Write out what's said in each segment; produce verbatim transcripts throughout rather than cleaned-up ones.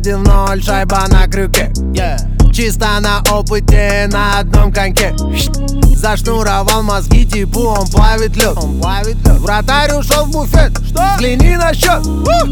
один ноль, шайба на крюке, yeah. Чисто на опыте, на одном коньке. Зашнуровал мозги, типу он плавит лед. Вратарь ушел в буфет, что? Взгляни на счет.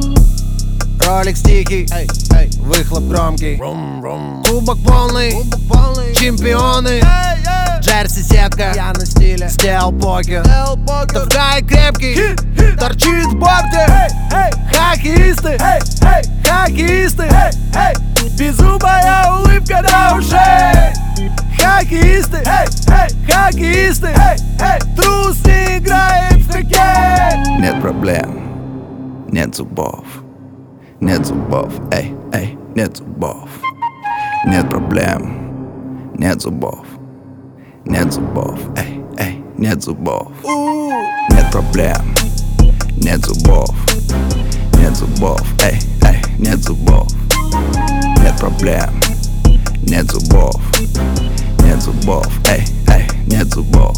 Ролик тихий, эй, эй. Выхлоп громкий, рум, рум. Кубок полный, Кубок полный. Чемпионы, эй, эй. Джерси сетка, я на стиле. Сделал покер, Тавгай крепкий, хит, хит. Торчит в борте, эй, эй. Хоккеисты, эй, эй. Хоккеисты, эй, эй. Беззубая улыбка до ушей. Хоккеисты, эй, эй. Хоккеисты, эй, эй. Трус не играет в хоккей. Нет проблем, нет зубов. Нет зубов, эй, эй, нет зубов. Нет проблем, нет зубов. Нет зубов, эй, эй, нет зубов. Нет проблем, нет зубов. Нет зубов, эй, эй, нет зубов. Нет проблем, нет зубов. Нет зубов, эй, эй, нет зубов.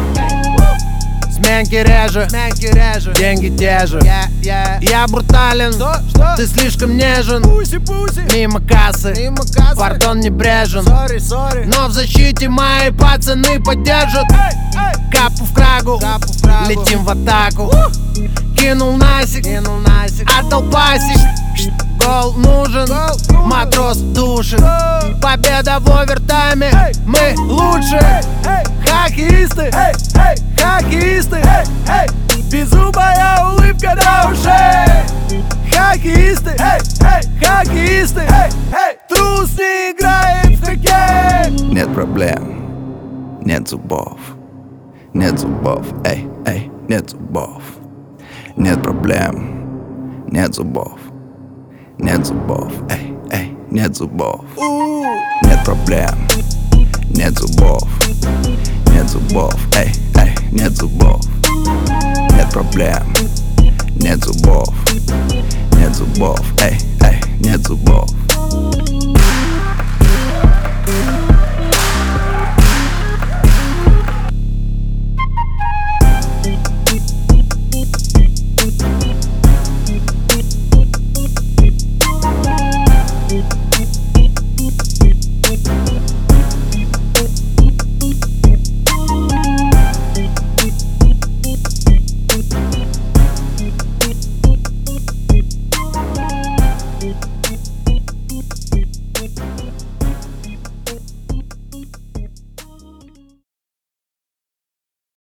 Сменки реже, Сменки реже. Деньги те же, yeah, yeah. Я брутален, что? Что? Ты слишком нежен. Пуси, пуси. Мимо кассы, Мимо кассы. Пардон, небрежен, sorry, sorry. Но в защите мои пацаны поддержат, эй, эй. Капу в крагу, Капу в крагу. Летим в атаку, uh. Кинул насик, Кинул насик. Отдал пасик. Гол нужен, Гол. Матрос душит, uh. Победа в овертайме, эй. Мы лучше, эй, эй. Хоккеисты, эй, эй. Хоккеисты, эй, эй. Беззубая улыбка до ушей. Хоккеисты, эй, эй. Хоккеисты, эй, эй. Трус не играет в хоккей. Нет проблем, нет зубов. Нет зубов, эй, эй, нет зубов. Нет проблем, нет зубов. Нет зубов, эй, эй, нет зубов. Нет проблем, нет зубов. Нет зубов, эй, эй, нет зубов. Нет проблем, нет зубов. Нет зубов, эй, эй, нет зубов.